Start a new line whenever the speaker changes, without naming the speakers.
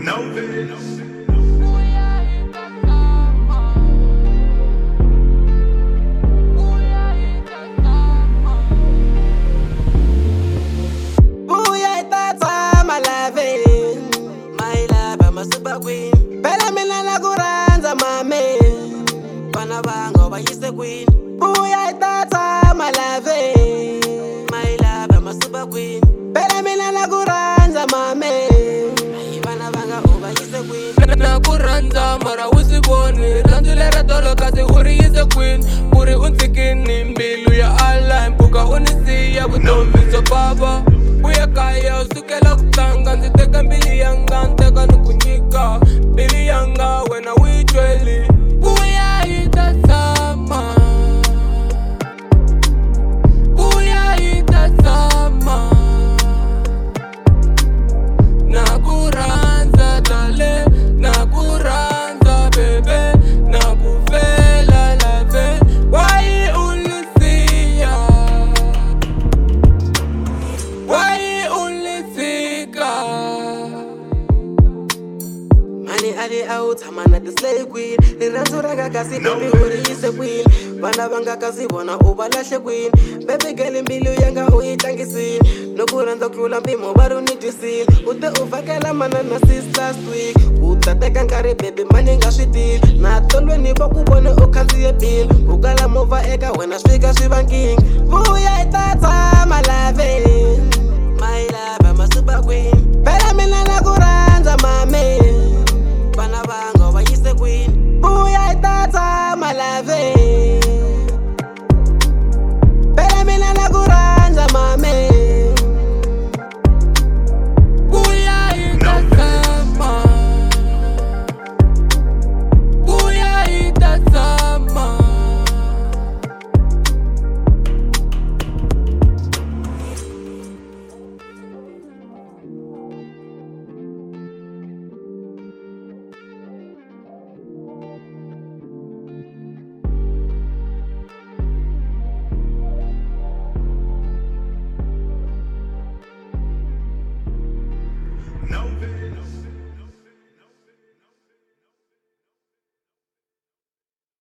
know this.
Super queen, phela mina nakuranza mame, bana bango bayise queen, buya itatha my love, I'm a super queen, phela mina nakuranza mame, bana banga bayise queen,
nakuranza mara usiboni, randulera tolo kasi uri yise queen, uri unsikini mbilu ya Allah, mpuka unisiya butomi so baba, buya kaya usukela kutanga, nziteka mbili yanga, nteka nukunyika, mbili yanga wena wijweli, buya itasama, buya itasama, nakuranza dale, nakuranza bebe, nakufela lave, wai ulisiya, wai ulisika.
Money adi out, I'm not the slave queen. Niranzo raga kasi baby uri yise queen. Bana banga kasi bona ubalahle queen. Baby girl mbilu yanga uitangisin. Nokuranza kula mpimo baru nitisin. Ute ufakela mana na sis last week. Utateka nkari baby mani nga sweetin. Na tolwe ni boku bone ukanzi ye bill. Ukala mova eka wena shwika shivan king. Buya itatha my love.